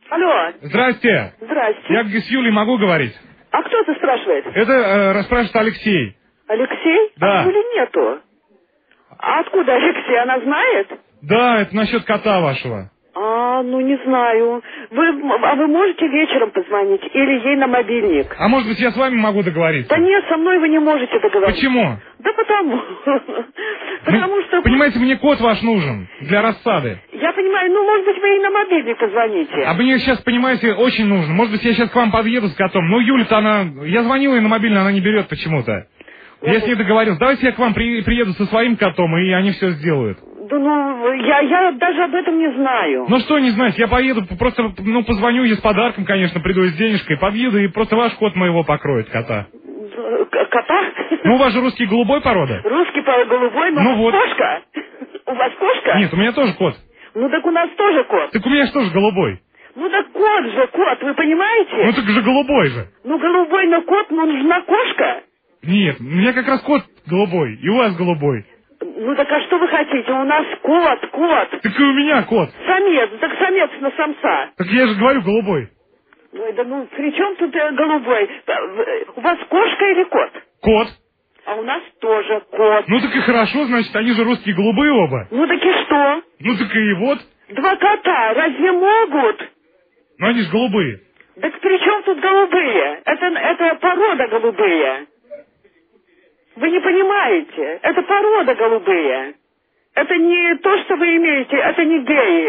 Алло. Здрасте. Здрасте. Я с Юлей могу говорить? А кто это спрашивает? Это расспрашивает Алексей. Алексей? Да. А Юли нету. А откуда Алексей? Она знает? Да, это насчет кота вашего. Ну не знаю. Вы можете вечером позвонить или ей на мобильник? А может быть, я с вами могу договориться? Да нет, со мной вы не можете договориться. Почему? Да потому. Потому что... Понимаете, мне кот ваш нужен для рассады. Я понимаю, может быть, вы ей на мобильник позвоните. А мне сейчас, понимаете, очень нужно. Может быть, я сейчас к вам подъеду с котом. Ну, Юля-то она... Я звонил ей на мобильный, она не берет почему-то. Я с ней договорился. Давайте я к вам приеду со своим котом, и они все сделают. Да я даже об этом не знаю. Ну что не знаете, я поеду, просто, позвоню ей с подарком, конечно, приду с денежкой, подъеду, и просто ваш кот моего покроет, кота. Кота? Ну, у вас же русский голубой порода. Русский голубой, но ну, у вас кошка? У вас кошка? Нет, у меня тоже кот. Ну так у нас тоже кот. Так у меня же тоже голубой. Ну так кот же, кот, вы понимаете? Ну так же голубой же. Ну голубой, но кот, нужна кошка. Нет, у меня как раз кот голубой, и у вас голубой. Ну так а что вы хотите? У нас кот. Так и у меня кот. Самец, так самец на самца. Так я же говорю голубой. Ой, да при чем тут голубой? У вас кошка или кот? Кот. А у нас тоже кот. Ну так и хорошо, значит, они же русские голубые оба. Ну так и что? Ну так и вот. Два кота разве могут? Ну они же голубые. Так при чем тут голубые? Это порода голубые. Вы не понимаете, это порода голубые. Это не то, что вы имеете, это не геи.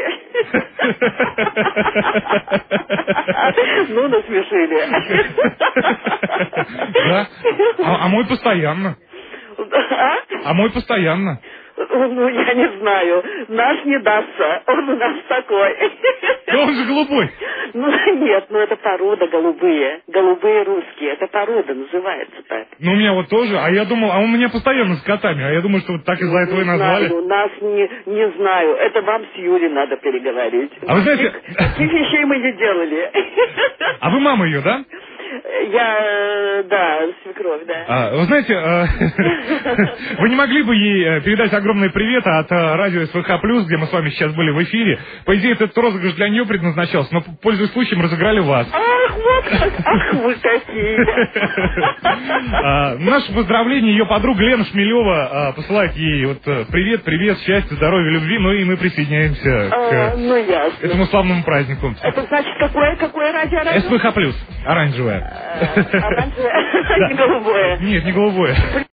Ну, насмешили. Да? А мой постоянно. А мой постоянно. Ну, я не знаю. Наш не дастся. Он у нас такой. Да он же голубой. Ну, нет, это порода голубые. Голубые русские. Это порода называется так. Ну, у меня вот тоже. А я думал, у меня постоянно с котами. А я думаю, что вот так из-за этого и назвали. Знаю, нас не знаю. Это вам с Юлей надо переговорить. А вы знаете... Таких вещей мы не делали. А вы мама ее, да? Да, свекровь, да. Вы знаете, вы не могли бы ей передать огромный привет от радио СВХ+, где мы с вами сейчас были в эфире? По идее, этот розыгрыш для нее предназначался, но, пользуясь случаем, разыграли вас. Ах, вот как! Ах, вы какие! Наше поздравление, ее подруга Лена Шмелева посылает ей привет, счастья, здоровья, любви, ну и мы присоединяемся к этому славному празднику. Это значит, какое радио? СВХ+, оранжевое. Оранжевое, не голубое. Нет, не голубое.